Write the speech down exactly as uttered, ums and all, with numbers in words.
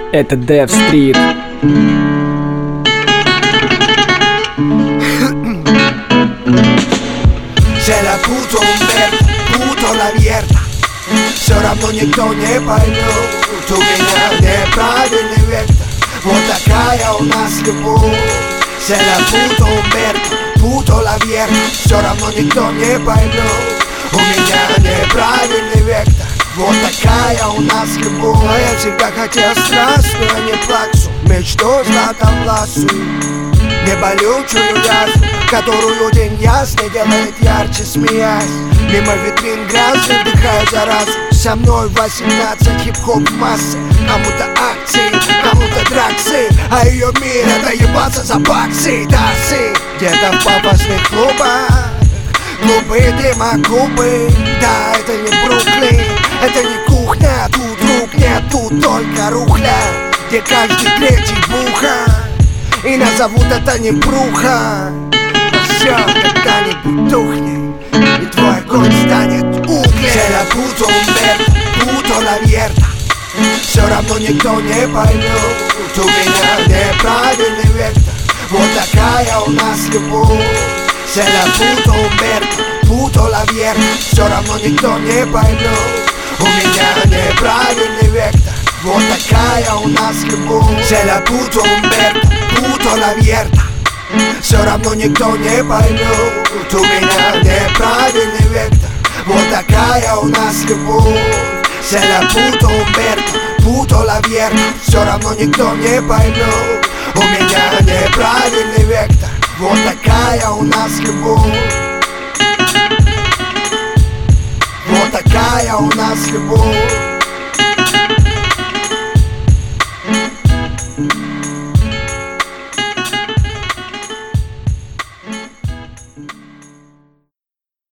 Это Dev Street. Se la puto Humberto, puto la abierta. Все равно никто не поймет, у меня неправильный вектор. Вот такая у нас любовь. Se la puto Humberto, puto la abierta. Все равно никто не поймет, у меня неправильный вектор. Вот такая у нас любовь. А я всегда хотел страстную, а не плаксу. Мечту златовласую, неболючую ясну, которую день ясный делает ярче, смеясь. Мимо витрин грязных вдыхаю заразу. Со мной восемнадцать хип-хоп массы. Кому-то акции, кому-то драксы, а ее мир это ебаться за баксы. Тасы где-то в пафосных клубах, клубы дымокубы. Да, это не Бруклин, это не кухня. Тут рук нет, тут только рухля, где каждый третий буха. И назовут это не бруха. Но все когда-нибудь тухнет, и твой огонь станет углем. Se la puto Humberto, puto la abierta. Все равно никто не поймет, у меня неправильный вектор. Вот такая у нас любовь. Se la puto Humberto, puto la abierta. Все равно никто не поймет, у меня неправильный вектор. Вот такая у нас любовь. Se la puto Humberto, puto la abierta. Все равно никто не поймет, у меня неправильный вектор. Вот такая у нас любовь. Se la puto Humberto, puto la abierta. Все равно никто не поймет, у меня неправильный вектор. Вот такая у нас любовь. Вот такая у нас любовь.